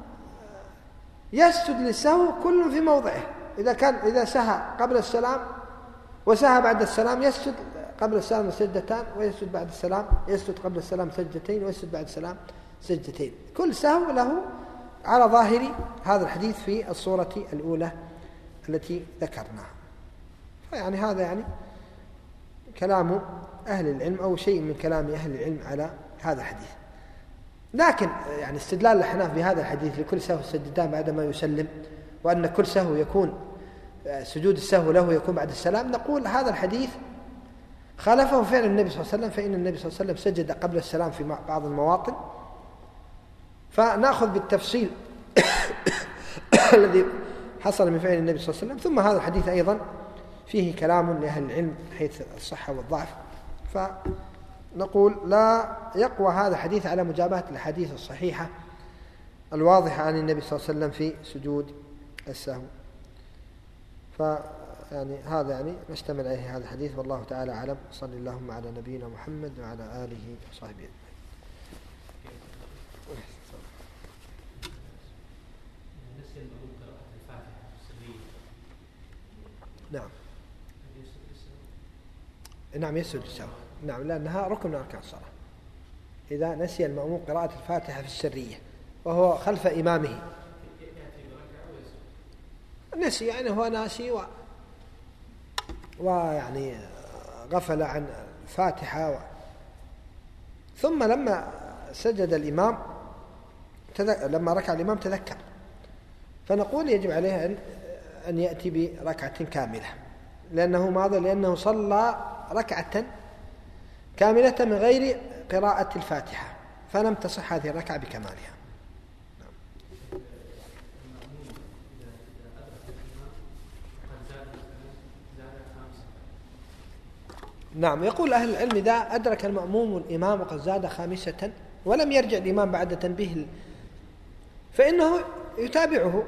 يسجد للسهو كل في موضعه، إذا سهى قبل السلام وسهى بعد السلام يسجد قبل السلام سجدتان، ويسجد بعد السلام، يسجد قبل السلام سجدتين، ويسجد بعد السلام سجدتين. كل سهو له على ظاهر هذا الحديث في الصورة الأولى التي ذكرناها. فيعني هذا كلام أهل العلم أو شيء من كلام أهل العلم على هذا الحديث. لكن استدلال الأحناف بهذا الحديث لكل سهو سجدتان بعدما يسلم، وأن كل سهو يكون سجود السهو له يكون بعد السلام، نقول هذا الحديث خالفه فعل النبي صلى الله عليه وسلم، فإن النبي صلى الله عليه وسلم سجد قبل السلام في بعض المواطن، فنأخذ بالتفصيل الذي حصل من فعل النبي صلى الله عليه وسلم. ثم هذا الحديث أيضا فيه كلام لأهل العلم حيث الصحة والضعف، فنقول لا يقوى هذا الحديث على مجابهة الحديث الصحيحة الواضحة عن النبي صلى الله عليه وسلم في سجود السهو. هذا ما اشتمل عليه هذا الحديث، والله تعالى أعلم. صلى اللهم على نبينا محمد وعلى آله وصحبه أجمعين. نعم يسجد السهو، نعم، لأنها ركن من أركان الصلاة. إذا نسي المأموم قراءة الفاتحة في السرية وهو خلف إمامه، نسي هو ناسي غفل عن الفاتحة ثم لما سجد الإمام لما ركع الإمام تذكر، فنقول يجب عليه أن يأتي بركعة كاملة، لأنه ماذا؟ لأنه صلى ركعة كاملة من غير قراءة الفاتحة، فلم تصح هذه الركعة بكمالها. نعم، يقول أهل العلم إذا أدرك المأموم الإمام وقد زاد خامسة ولم يرجع الإمام بعد تنبيه فإنه يتابعه.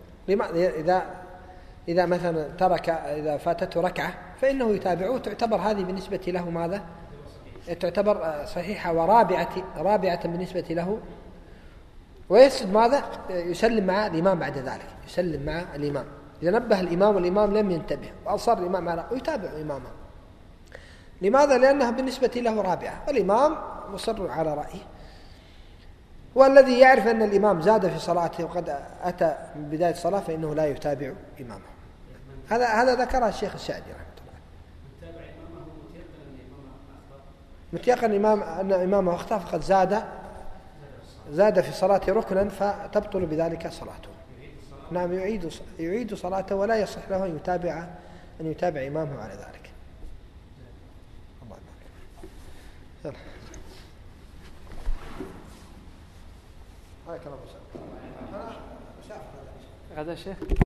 إذا مثلا إذا فاتته ركعة فإنه يتابعه، تعتبر هذه بالنسبة له ماذا؟ تعتبر صحيحة ورابعة بالنسبة له، ويسجد ماذا؟ يسلم مع الإمام بعد ذلك، يسلم مع الإمام إذا نبه الإمام والإمام لم ينتبه وأصر الإمام على ويتابع إمامه. لماذا؟ لأنها بالنسبة له رابعة، والإمام مصر على رأيه، والذي يعرف أن الإمام زاد في صلاته وقد أتى من بداية الصلاة فإنه لا يتابع إمامه. هذا ذكره الشيخ السعدي رحمه الله. متيقن الإمام أن إمامه أخطأ فقد زاد زاد في صلاته ركنا فتبطل بذلك صلاته. نعم يعيد صلاته ولا يصح له أن يتابع إمامه على ذلك. الله يبارك. يلا. هذا شيخ.